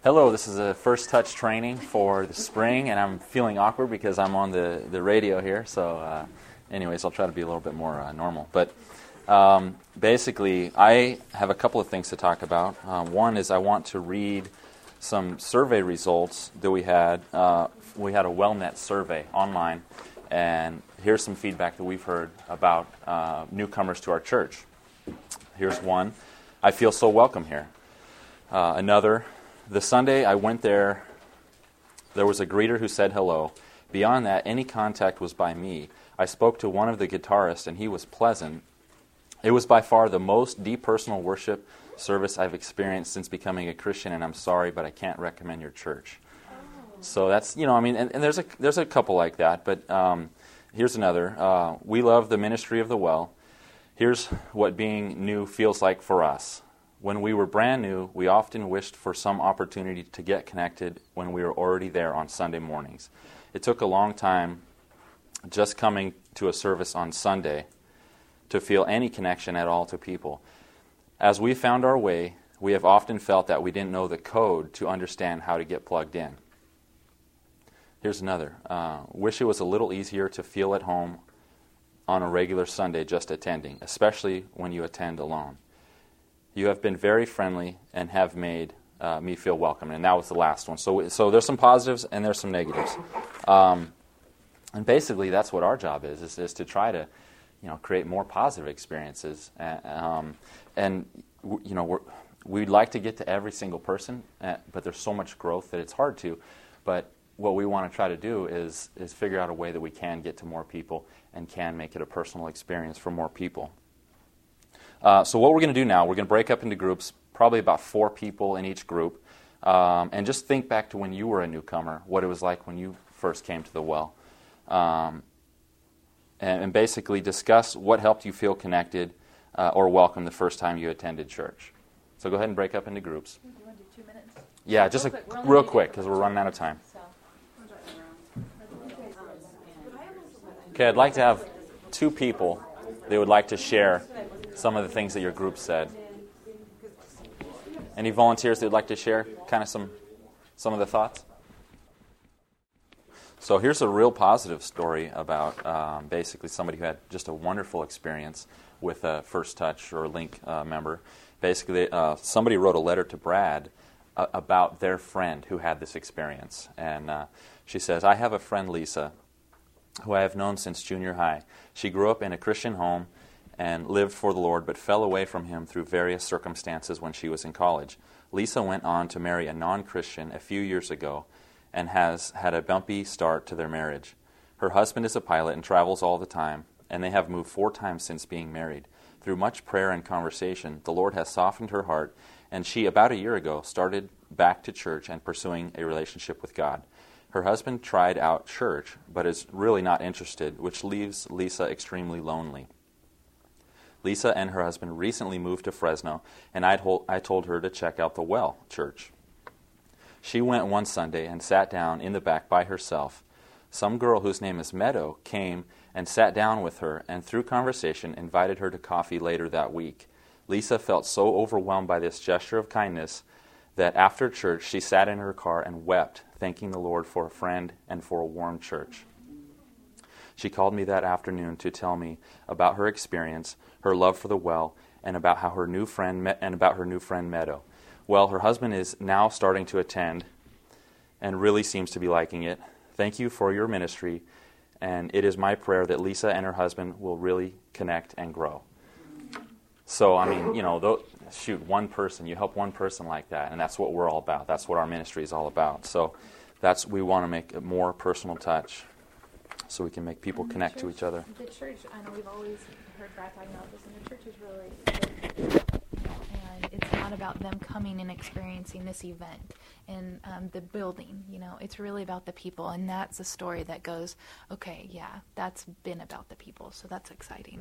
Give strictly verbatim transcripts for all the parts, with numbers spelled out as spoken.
Hello, this is a first touch training for the spring, and I'm feeling awkward because I'm on the, the radio here. So uh, anyways, I'll try to be a little bit more uh, normal. But um, basically, I have a couple of things to talk about. Um, one is I want to read some survey results that we had. Uh, we had a WellNet survey online, and here's some feedback that we've heard about uh, newcomers to our church. Here's one. I feel so welcome here. Uh, another. The Sunday I went there, there was a greeter who said hello. Beyond that, any contact was by me. I spoke to one of the guitarists, and he was pleasant. It was by far the most depersonal worship service I've experienced since becoming a Christian, and I'm sorry, but I can't recommend your church. Oh. So that's, you know, I mean, and, and there's a there's a couple like that, but um, here's another. Uh, we love the ministry of the well. Here's what being new feels like for us. When we were brand new, we often wished for some opportunity to get connected when we were already there on Sunday mornings. It took a long time just coming to a service on Sunday to feel any connection at all to people. As we found our way, we have often felt that we didn't know the code to understand how to get plugged in. Here's another. Uh, wish it was a little easier to feel at home on a regular Sunday just attending, especially when you attend alone. You have been very friendly and have made uh, me feel welcome. And that was the last one. So so there's some positives and there's some negatives. Um, and basically that's what our job is, is, is to try to, you know, create more positive experiences. Uh, um, and, you know, we're, we'd like to get to every single person, uh, but there's so much growth that it's hard to. But what we want to try to do is is figure out a way that we can get to more people and can make it a personal experience for more people. Uh, so what we're going to do now, we're going to break up into groups, probably about four people in each group, um, and just think back to when you were a newcomer, what it was like when you first came to the well, um, and, and basically discuss what helped you feel connected uh, or welcome the first time you attended church. So go ahead and break up into groups. Do you want to do two minutes? Yeah, just real a, quick, real quick because we're running out of time. Okay, I'd like to have two people that would like to share some of the things that your group said. Any volunteers that would like to share kind of some some of the thoughts? So here's a real positive story about um, basically somebody who had just a wonderful experience with a First Touch or Link uh, member. Basically, uh, somebody wrote a letter to Brad uh, about their friend who had this experience. And uh, she says, I have a friend, Lisa, who I have known since junior high. She grew up in a Christian home and lived for the Lord, but fell away from him through various circumstances when she was in college. Lisa went on to marry a non-Christian a few years ago and has had a bumpy start to their marriage. Her husband is a pilot and travels all the time, and they have moved four times since being married. Through much prayer and conversation, the Lord has softened her heart, and she, about a year ago, started back to church and pursuing a relationship with God. Her husband tried out church, but is really not interested, which leaves Lisa extremely lonely. Lisa and her husband recently moved to Fresno, and I told, I told her to check out the Well Church. She went one Sunday and sat down in the back by herself. Some girl whose name is Meadow came and sat down with her, and through conversation invited her to coffee later that week. Lisa felt so overwhelmed by this gesture of kindness that after church she sat in her car and wept, thanking the Lord for a friend and for a warm church. She called me that afternoon to tell me about her experience, her love for the well, and about how her new friend met, and about her new friend Meadow. Well, her husband is now starting to attend and really seems to be liking it. Thank you for your ministry, and it is my prayer that Lisa and her husband will really connect and grow. So, I mean, you know, th- shoot, one person, you help one person like that, and that's what we're all about. That's what our ministry is all about. So that's we want to make a more personal touch so we can make people and connect church, to each other. The church, I know we've always heard Brad talking about this, and the church is really, really and it's not about them coming and experiencing this event in um, the building. You know, it's really about the people, and that's a story that goes, okay, yeah, that's been about the people, so that's exciting.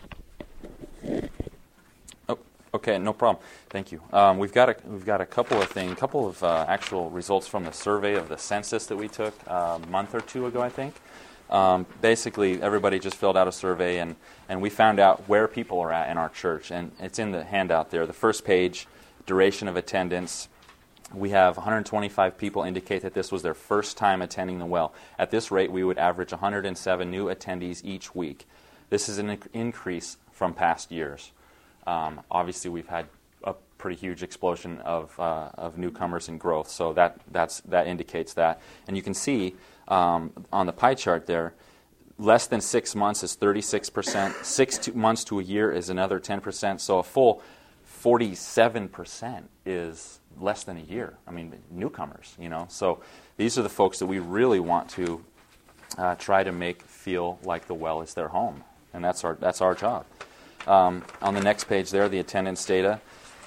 Oh, okay, no problem. Thank you. Um, we've got a we've got a couple of things, a couple of uh, actual results from the survey of the census that we took uh, a month or two ago, I think. Um, basically, everybody just filled out a survey, and, and we found out where people are at in our church. And it's in the handout there. The first page, duration of attendance, we have one hundred twenty-five people indicate that this was their first time attending the well. At this rate, we would average one hundred seven new attendees each week. This is an inc- increase from past years. Um, obviously, we've had a pretty huge explosion of uh, of newcomers and growth, so that that's that indicates that. And you can see um, on the pie chart there, less than six months is thirty-six percent. Six to months to a year is another ten percent. So a full forty-seven percent is less than a year. I mean, newcomers, you know. So these are the folks that we really want to uh, try to make feel like the well is their home, and that's our that's our job. Um, on the next page there, the attendance data.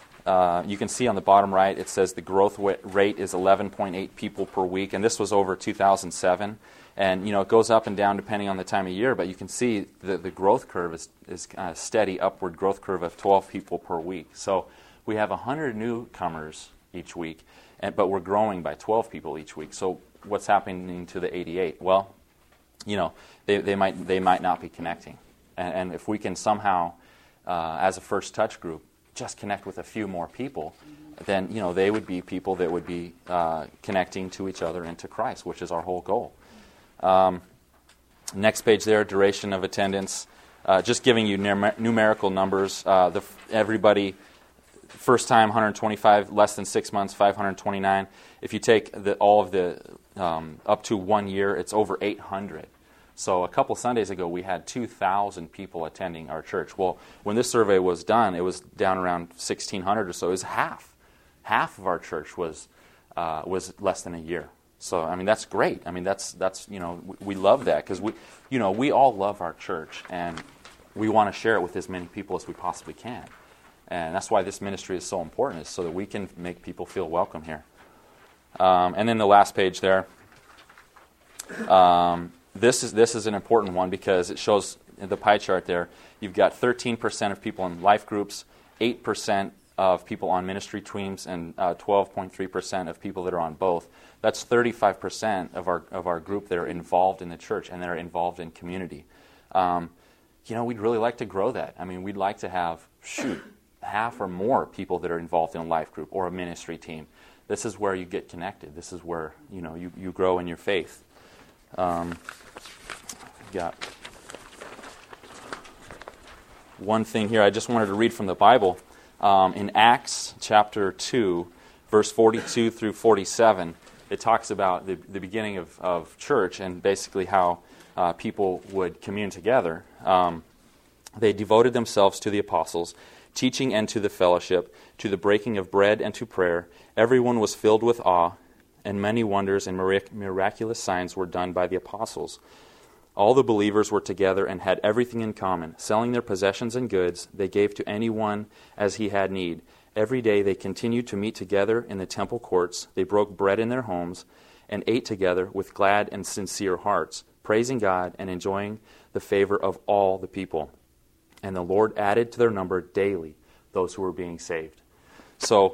Uh, you can see on the bottom right, it says the growth wa- rate is eleven point eight people per week, and this was over two thousand seven. And, you know, it goes up and down depending on the time of year, but you can see the, the growth curve is, is a steady upward growth curve of twelve people per week. So we have one hundred newcomers each week, and, but we're growing by twelve people each week. So what's happening to the eighty-eight? Well, you know, they, they might they might not be connecting. And, and if we can somehow, uh, as a First Touch group, just connect with a few more people, then, you know, they would be people that would be uh, connecting to each other and to Christ, which is our whole goal. Um, next page there, duration of attendance. Uh, just giving you numer- numerical numbers. Uh, the everybody, first time one hundred twenty-five, less than six months, five hundred twenty-nine. If you take the, all of the um, up to one year, it's over eight hundred. So a couple Sundays ago, we had two thousand people attending our church. Well, when this survey was done, it was down around sixteen hundred or so. It was half. Half of our church was uh, was less than a year. So, I mean, that's great. I mean, that's, that's you know, we, we love that because, we, you know, we all love our church and we want to share it with as many people as we possibly can. And that's why this ministry is so important, is so that we can make people feel welcome here. Um, and then the last page there, um, this is this is an important one because it shows in the pie chart there, you've got thirteen percent of people in life groups, eight percent of people on ministry teams, and uh, twelve point three percent of people that are on both. That's thirty-five percent of our of our group that are involved in the church and that are involved in community. Um, you know, we'd really like to grow that. I mean, we'd like to have, shoot, half or more people that are involved in a life group or a ministry team. This is where you get connected. This is where, you know, you, you grow in your faith. Um, got one thing here I just wanted to read from the Bible. Um, in Acts chapter two, verse forty-two through forty-seven, it talks about the, the beginning of, of church and basically how uh, people would commune together. Um, they devoted themselves to the apostles, teaching and to the fellowship, to the breaking of bread and to prayer. Everyone was filled with awe, and many wonders and mirac- miraculous signs were done by the apostles. All the believers were together and had everything in common. Selling their possessions and goods, they gave to anyone as he had need. Every day they continued to meet together in the temple courts. They broke bread in their homes and ate together with glad and sincere hearts, praising God and enjoying the favor of all the people. And the Lord added to their number daily those who were being saved. So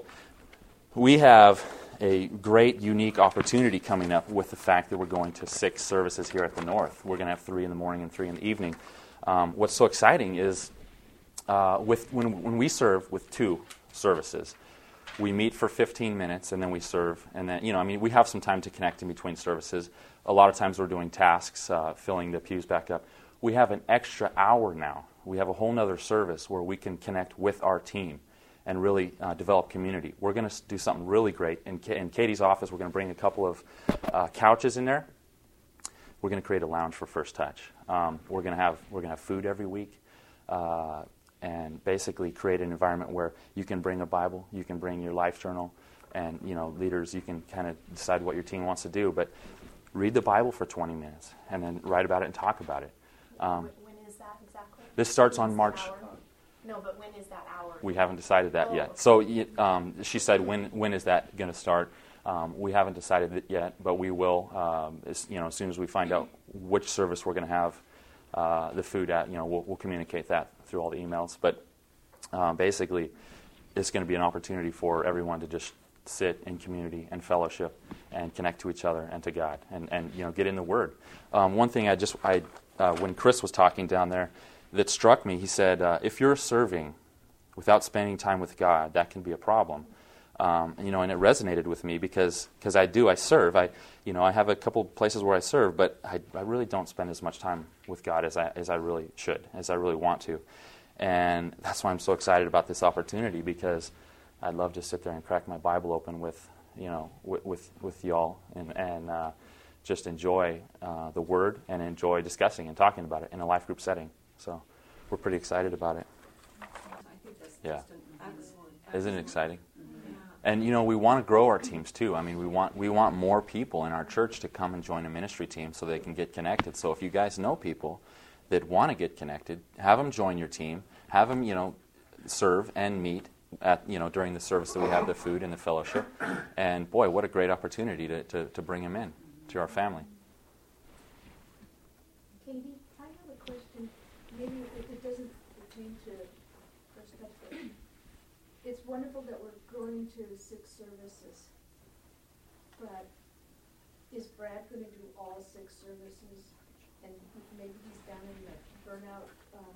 we have a great, unique opportunity coming up with the fact that we're going to six services here at the North. We're going to have three in the morning and three in the evening. Um, what's so exciting is uh, with when when we serve with two services, we meet for fifteen minutes and then we serve, and then, you know, I mean, we have some time to connect in between services. A lot of times we're doing tasks, uh, filling the pews back up. We have an extra hour now. We have a whole nother service where we can connect with our team and really uh, develop community. We're going to do something really great. In, K- in Katie's office, we're going to bring a couple of uh, couches in there. We're going to create a lounge for First Touch. Um, we're going to have we're going to have food every week. Uh, and basically create an environment where you can bring a Bible, you can bring your life journal, and, you know, leaders, you can kind of decide what your team wants to do, but read the Bible for twenty minutes and then write about it and talk about it. Um, when is that exactly? This starts when on March. No, but when is that hour? We haven't decided that oh, yet. Okay. So um, she said, when when is that going to start? Um, we haven't decided it yet, but we will, um, as, you know, as soon as we find out which service we're going to have uh, the food at, you know, we'll, we'll communicate that through all the emails. But um, basically, it's going to be an opportunity for everyone to just sit in community and fellowship and connect to each other and to God and, and you know, get in the Word. Um, one thing I just, I uh, when Chris was talking down there, that struck me, he said, uh, if you're serving without spending time with God, that can be a problem. Um, you know, and it resonated with me because because I do I serve I you know I have a couple places where I serve, but I, I really don't spend as much time with God as I as I really should, as I really want to, and that's why I'm so excited about this opportunity, because I'd love to sit there and crack my Bible open with you know with with, with y'all and and uh, just enjoy uh, the Word and enjoy discussing and talking about it in a life group setting. So we're pretty excited about it. I think that's Yeah. just an excellent. Isn't it exciting? And you know, we want to grow our teams too. I mean, we want we want more people in our church to come and join a ministry team so they can get connected. So if you guys know people that want to get connected, have them join your team. Have them, you know, serve and meet at you know during the service that we have the food and the fellowship. And boy, what a great opportunity to to, to bring them in to our family. Katie, I have a question. Maybe if it doesn't pertain to First Steps, but it's wonderful that we're going to six services. But is Brad going to do all six services? And maybe he's down in the burnout.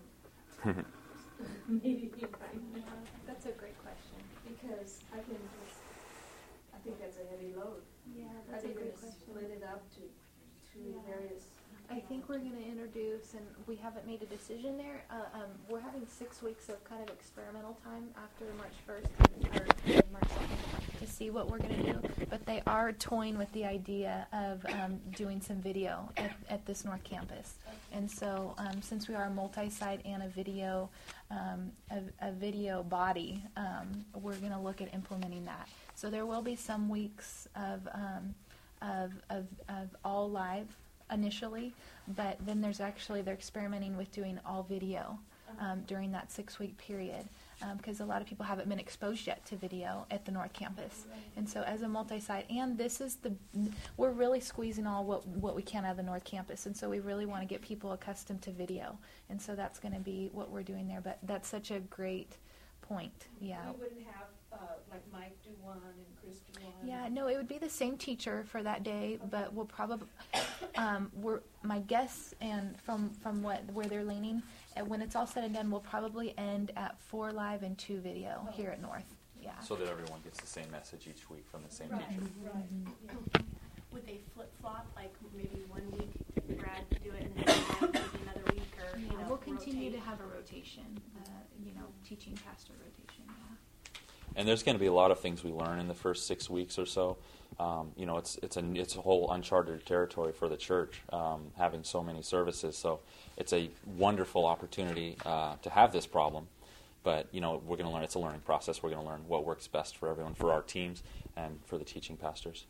Um, maybe he might. That's a great question. Because I can just, I think that's a heavy load. Yeah, Are that's a they going great to question. split it up to two Yeah. various? I think we're going to introduce, and we haven't made a decision there. Uh, um, we're having six weeks of kind of experimental time after March first or March second to see what we're going to do. But they are toying with the idea of um, doing some video at, at this North Campus. And so, um, since we are a multi-site and a video, um, a, a video body, um, we're going to look at implementing that. So there will be some weeks of um, of, of of all live initially, but then there's actually, they're experimenting with doing all video um, during that six-week period, because um, a lot of people haven't been exposed yet to video at the North Campus. And so as a multi-site, and this is the, we're really squeezing all what, what we can out of the North Campus, and so we really want to get people accustomed to video. And so that's going to be what we're doing there, but that's such a great point. Yeah. We wouldn't have, uh, like Mike do one and Chris do one. Yeah, no, it would be the same teacher for that day, but we'll probably, um, we're, my guess, and from, from what where they're leaning, uh, when it's all said and done, we'll probably end at four live and two video here at North. Yeah. So that everyone gets the same message each week from the same Right, teacher. right. Mm-hmm. Would they flip flop, like maybe one week Brad do it and then Brad maybe another week, or you Yeah, know, we'll continue rotate? to have a rotation, uh, you know, teaching pastor rotation. Yeah. And there's going to be a lot of things we learn in the first six weeks or so. Um, you know, it's it's a it's a whole uncharted territory for the church, um, having so many services. So it's a wonderful opportunity uh, to have this problem. But you know, we're going to learn. It's a learning process. We're going to learn what works best for everyone, for our teams, and for the teaching pastors.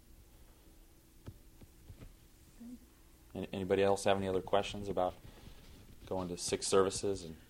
Any, anybody else have any other questions about going to six services? And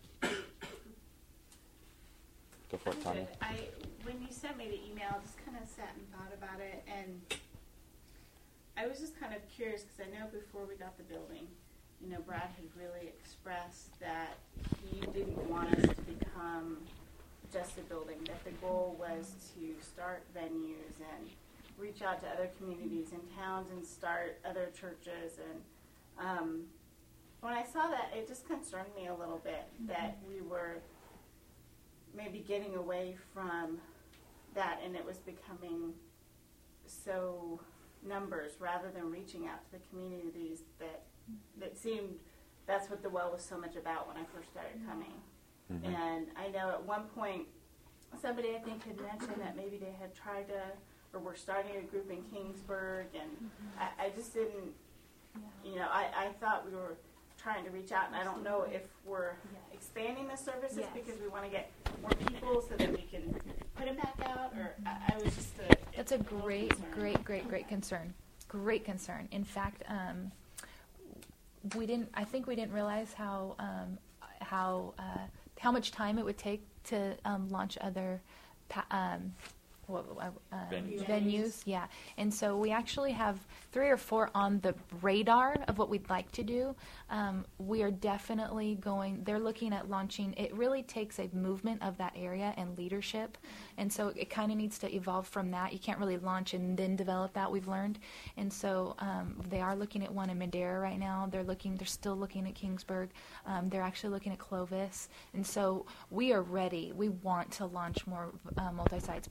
go for it, Tanya. I, when you sent me the email, I just kind of sat and thought about it, and I was just kind of curious because I know before we got the building, you know, Brad had really expressed that he didn't want us to become just a building, that the goal was to start venues and reach out to other communities and towns and start other churches. And um, when I saw that, it just concerned me a little bit that we were maybe getting away from that, and it was becoming so numbers rather than reaching out to the communities that that seemed that's what the well was so much about when I first started coming. Mm-hmm. And I know at one point somebody I think had mentioned that maybe they had tried to or were starting a group in Kingsburg, and mm-hmm. I, I just didn't you know I, I thought we were trying to reach out, and I don't know if we're expanding the services Yes. because we want to get more people so that we can put them back out, or I, I was just a, That's a little great, concerned. great, great, great concern. Great concern. In fact, um, we didn't. I think we didn't realize how um, how uh, how much time it would take to um, launch other pa- um, what, uh, Venues. venues. Yeah, and so we actually have three or four on the radar of what we'd like to do. Um, we are definitely going. They're looking at launching. It really takes a movement of that area and leadership, and so it kind of needs to evolve from that. You can't really launch and then develop that. We've learned, and so um, they are looking at one in Madera right now. They're looking. They're still looking at Kingsburg. Um, they're actually looking at Clovis, and so we are ready. We want to launch more uh, multi-sites because this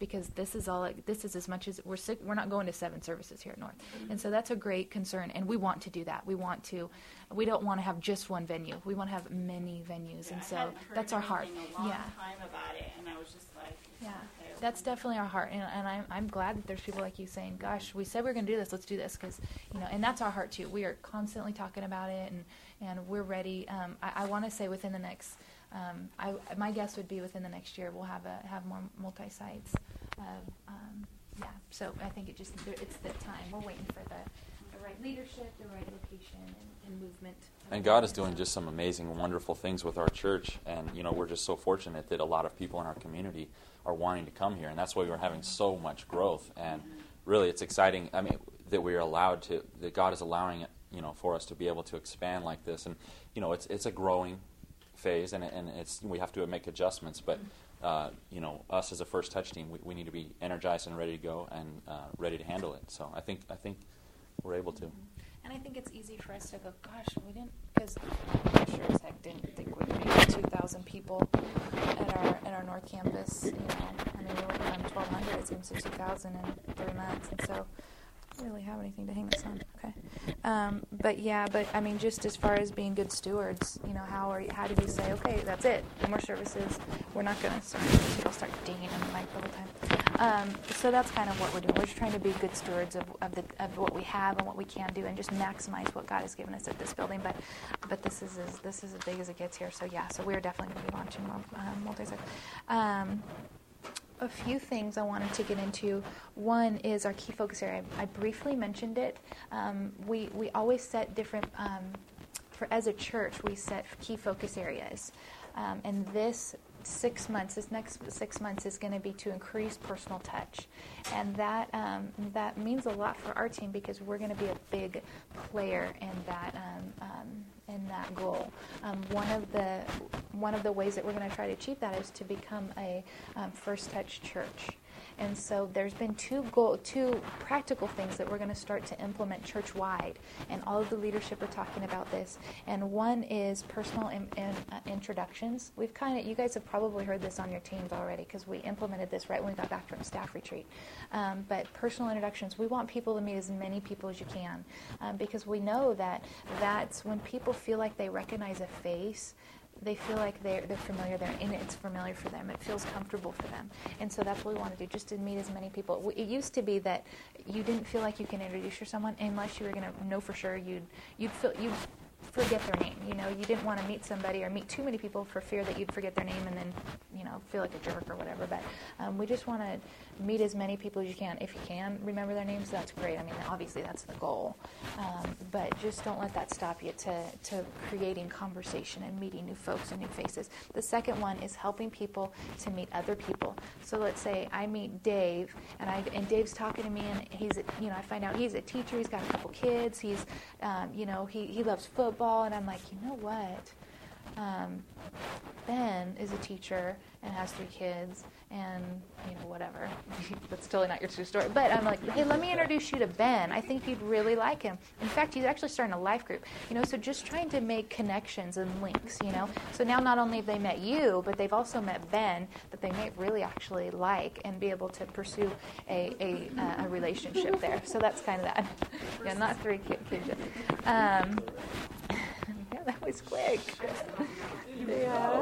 this is all. This is as much as we're sick. We're not going to seven services here at North, and so that's a great concern. And we want to do that. We want to. We don't want to have just one venue. We want to have many venues, Yeah, and I so hadn't heard that's our heart. anything a long Yeah. time about it, and I was just like, Yeah, okay, that's definitely our heart, and, and I'm I'm glad that there's people like you saying, "Gosh, we said we were going to do this. Let's do this," because you know, and that's our heart too. We are constantly talking about it, and, and we're ready. Um, I, I want to say within the next, um, I my guess would be within the next year we'll have a have more multi sites. Uh, um, yeah, so I think it just it's the time. We're waiting for the, the right leadership, the right location, and, and movement. And God is doing just some amazing, wonderful things with our church. And, you know, we're just so fortunate that a lot of people in our community are wanting to come here. And that's why we're having so much growth. And really, it's exciting, I mean, that we're allowed to, that God is allowing it, you know, for us to be able to expand like this. And, you know, it's it's a growing phase, and, and it's we have to make adjustments. But, uh, you know, us as a First Touch team, we, we need to be energized and ready to go and uh, ready to handle it. So I think I think we're able to. And I think it's easy for us to go, gosh, we didn't, because I sure as heck didn't think we'd be two thousand people at our at our North Campus. You know, I mean, we went from twelve hundred, it seems to two thousand in three months, and so I don't really have anything to hang this on. Okay, um, but yeah, but I mean, just as far as being good stewards, you know, how are you, how do you say, okay, that's it, no more services, we're not going to start, people start dinging on the mic the whole time. Um, so that's kind of what we're doing. We're just trying to be good stewards of, of, the, of what we have and what we can do, and just maximize what God has given us at this building. But but this is as, this is as big as it gets here. So yeah, so we're definitely going to be launching more um, multi-site. Um, a few things I wanted to get into. One is our key focus area. I, I briefly mentioned it. Um, we we always set different. Um, for as a church, we set key focus areas, um, and this. Six months. This next six months is going to be to increase personal touch, and that um, that means a lot for our team because we're going to be a big player in that um, um, in that goal. Um, one of the one of the ways that we're going to try to achieve that is to become a um, First Touch church. And so there's been two goal, two practical things that we're going to start to implement church-wide, and all of the leadership are talking about this. And one is personal in, in, uh, introductions. We've kind of, you guys have probably heard this on your teams already because we implemented this right when we got back from staff retreat. Um, but personal introductions, we want people to meet as many people as you can um, because we know that that's when people feel like they recognize a face. They feel like they're, they're familiar, they're in it, it's familiar for them, it feels comfortable for them. And so that's what we want to do, just to meet as many people. It used to be that you didn't feel like you can introduce someone unless you were going to know for sure you'd, you'd, feel, you'd forget their name. You know, you didn't want to meet somebody or meet too many people for fear that you'd forget their name and then, you know, feel like a jerk or whatever. But um, we just want to meet as many people as you can. If you can remember their names, that's great. I mean, obviously that's the goal. Um, but just don't let that stop you to, to creating conversation and meeting new folks and new faces. The second one is helping people to meet other people. So let's say I meet Dave, and I and Dave's talking to me, and he's, a, you know, I find out he's a teacher. He's got a couple kids. He's, um, you know, he he loves football, and I'm like, you know what? Um, Ben is a teacher and has three kids, and you know whatever. That's totally not your true story. But I'm like, hey, let me introduce you to Ben. I think you'd really like him. In fact, he's actually starting a life group. You know, so just trying to make connections and links. You know, so now not only have they met you, but they've also met Ben that they may really actually like and be able to pursue a a, a relationship there. So that's kind of that. Yeah, not three kids. Um, yeah, that was quick. Yeah.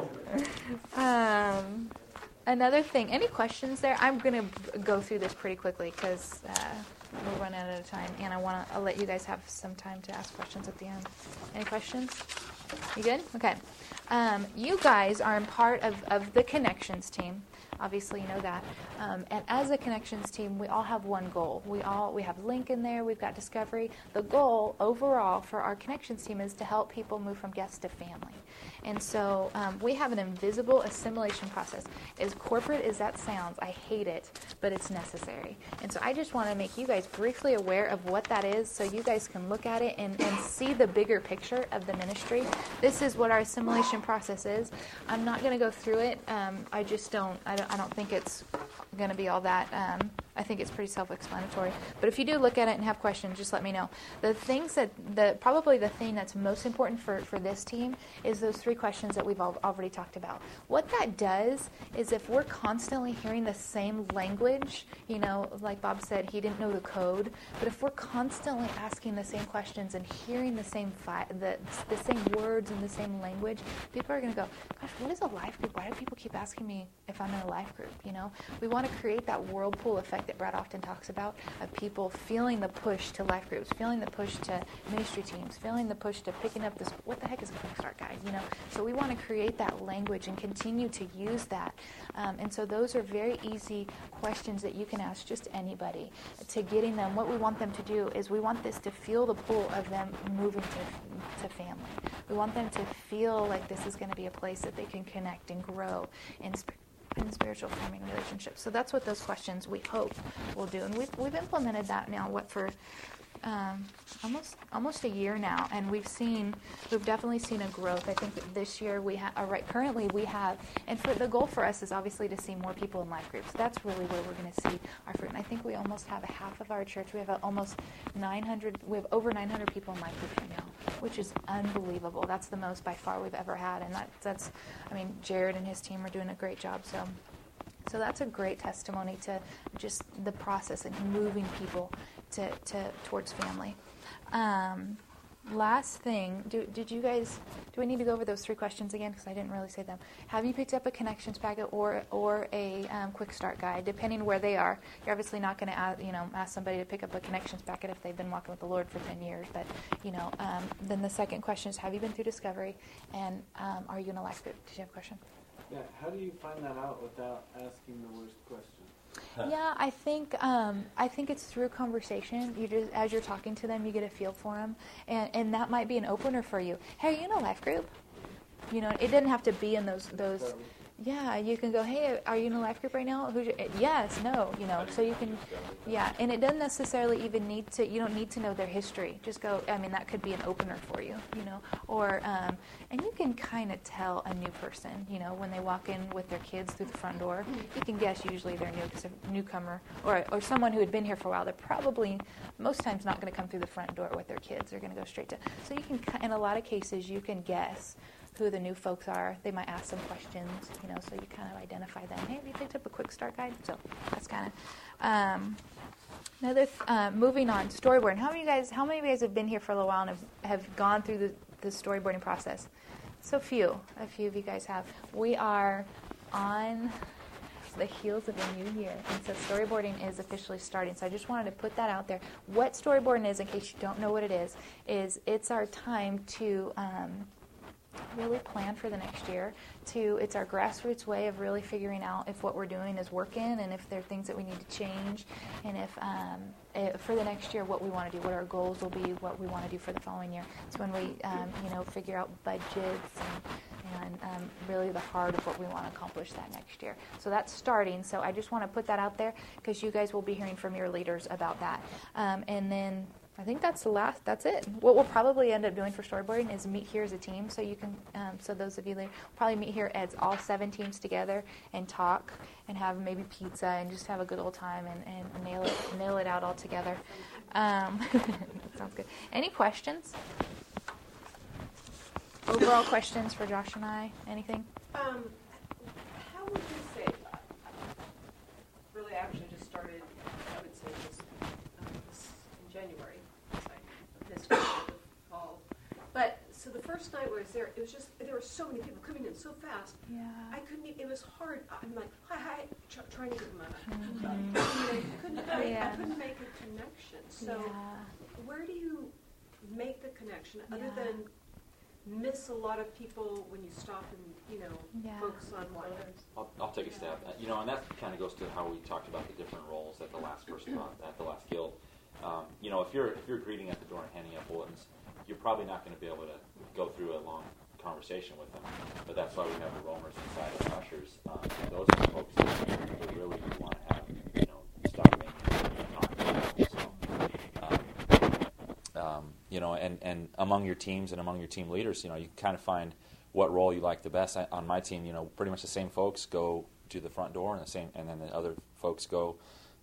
Um, another thing, any questions there? I'm going to go through this pretty quickly because uh, we're running out of time, and I want to let you guys have some time to ask questions at the end. Any questions? You good? Okay. Um, you guys are in part of, of the Connections team. Obviously, you know that. Um, and as a Connections team, we all have one goal. We all we have Link in there. We've got Discovery. The goal overall for our Connections team is to help people move from guest to family. And so um, we have an invisible assimilation process. As corporate as that sounds, I hate it, but it's necessary. And so I just want to make you guys briefly aware of what that is so you guys can look at it and, and see the bigger picture of the ministry. This is what our assimilation process is. I'm not going to go through it. Um, I just don't I, don't, I don't think it's going to be all that um, I think it's pretty self-explanatory. But if you do look at it and have questions, just let me know. The things that, the probably the thing that's most important for, for this team is those three questions that we've al- already talked about. What that does is if we're constantly hearing the same language, you know, like Bob said, he didn't know the code, but if we're constantly asking the same questions and hearing the same fi- the, the same words and the same language, people are going to go, gosh, what is a life group? Why do people keep asking me if I'm in a life group? You know, we want to create that whirlpool effect that Brad often talks about, of people feeling the push to life groups, feeling the push to ministry teams, feeling the push to picking up this, what the heck is a quick start guide, you know? So we want to create that language and continue to use that. Um, and so those are very easy questions that you can ask just anybody to getting them. What we want them to do is we want this to feel the pull of them moving to, to family. We want them to feel like this is going to be a place that they can connect and grow in spirit. In spiritual forming relationships. So that's what those questions we hope will do. And we've, we've implemented that now, what, for um, almost almost a year now. And we've seen, we've definitely seen a growth. I think that this year we have, uh, right, currently we have, and for the goal for us is obviously to see more people in life groups. That's really where we're going to see our fruit. And I think we almost have a half of our church. We have a, almost nine hundred, we have over nine hundred people in life groups right now, which is unbelievable. That's the most by far we've ever had. And that, that's, I mean, Jared and his team are doing a great job. So, so that's a great testimony to just the process and moving people to, to towards family. Um, last thing, do, did you guys, do we need to go over those three questions again? Because I didn't really say them. Have you picked up a connections packet or or a um, quick start guide? Depending where they are, you're obviously not going to you know ask somebody to pick up a connections packet if they've been walking with the Lord for ten years. But you know, um, then the second question is, have you been through Discovery, and um, are you in a life group? Did you have a question? Yeah, how do you find that out without asking the worst question? Yeah, I think um, I think it's through conversation. You just, as you're talking to them, you get a feel for them, and and that might be an opener for you. Hey, are you in a life group? You know, it doesn't have to be in those those. Yeah, you can go, hey, are you in a life group right now? Who's your, yes, no, you know, so you can, yeah, and it doesn't necessarily even need to, you don't need to know their history. Just go, I mean, that could be an opener for you, you know, or, um, and you can kind of tell a new person, you know, when they walk in with their kids through the front door. You can guess usually they're new because they're a newcomer, or, or someone who had been here for a while. They're probably, most times, not going to come through the front door with their kids. They're going to go straight to, so you can, in a lot of cases, you can guess who the new folks are. They might ask some questions, you know, so you kind of identify them. Hey, have you picked up a quick start guide? So that's kind of um, another. Th- uh, moving on, storyboarding. How many of you guys? How many of you guys have been here for a little while and have, have gone through the, the storyboarding process? So few. A few of you guys have. We are on the heels of a new year, and so storyboarding is officially starting. So I just wanted to put that out there. What storyboarding is, in case you don't know what it is, is it's our time to um, really plan for the next year. To it's our grassroots way of really figuring out if what we're doing is working, and if there are things that we need to change, and if, um, if for the next year what we want to do, what our goals will be, what we want to do for the following year. It's when we um, you know figure out budgets and, and um, really the heart of what we want to accomplish that next year. So that's starting. So I just want to put that out there because you guys will be hearing from your leaders about that, um, and then. I think that's the last. That's it. What we'll probably end up doing for storyboarding is meet here as a team. So you can. Um, so those of you that probably meet here as all seven teams together and talk and have maybe pizza and just have a good old time and, and nail it nail it out all together. Um, sounds good. Any questions? Overall questions for Josh and I? Anything? Um, how would you say? Really, actually, just started. I would say this, um, this in January. This fall, but so the first night I was there, it was just there were so many people coming in so fast. Yeah. I couldn't. Even, it was hard. I'm like, hi, hi, tr- trying to get them out. Mm-hmm. I, mean, I couldn't. Make, yeah. I couldn't make a connection. So, yeah. Where do you make the connection other yeah. than miss a lot of people when you stop and you know yeah. focus on one? I'll, I'll take a stab. Uh, you know, and that kind of goes to how we talked about the different roles that the last person brought, at the last guild. Um, you know, if you're if you're greeting at the door and handing out bulletins, you're probably not going to be able to go through a long conversation with them. But that's why we have the roamers inside of the ushers. Um, those are the folks that we really want to have, you know, stopping and talking. So, um, um, you know, and, and among your teams and among your team leaders, you know, you kind of find what role you like the best. I, on my team, you know, pretty much the same folks go to the front door, and the same, and then the other folks go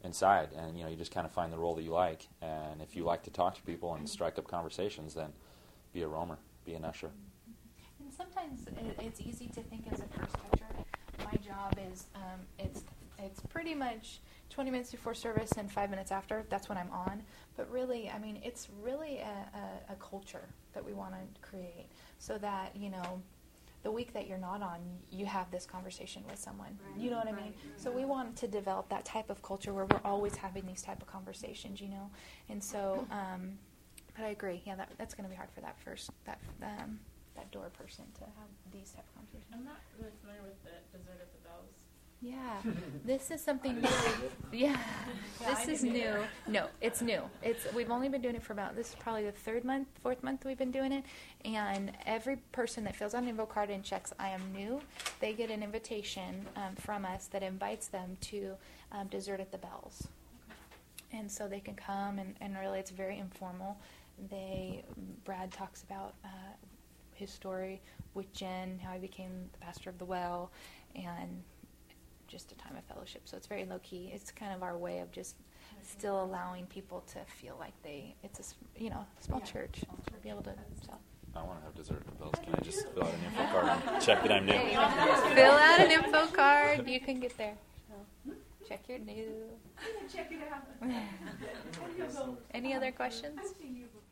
inside, and you know, you just kind of find the role that you like. And if you like to talk to people and strike up conversations, then be a roamer, be an usher. And sometimes it, it's easy to think as a first toucher. My job is um, it's it's pretty much twenty minutes before service and five minutes after. That's when I'm on. But really, I mean, it's really a, a, a culture that we want to create, so that you know, the week that you're not on, you have this conversation with someone. Right. You know what I mean? So we want to develop that type of culture where we're always having these type of conversations. You know, and so. Um, but I agree. Yeah, that that's going to be hard for that first that um, that door person to have these type of conversations. I'm not really familiar with the Dessert at the Bells. Yeah, this is something new. Yeah, this is new. No, it's new. It's we've only been doing it for about this is probably the third month, fourth month we've been doing it. And every person that fills out an info card and checks "I am new," they get an invitation um, from us that invites them to um, Dessert at the Bells. And so they can come, and, and really it's very informal. They Brad talks about uh, his story with Jen, how he became the pastor of the Well, and just a time of fellowship. So it's very low key. It's kind of our way of just still allowing people to feel like they it's a s- you know small Yeah. church to be able to so. I want to have Dessert at the Bells. Can I just fill out an info card and check that I'm new? Fill out an info card. You can get there. So check your new. Check it out. Any other questions? I've seen you before.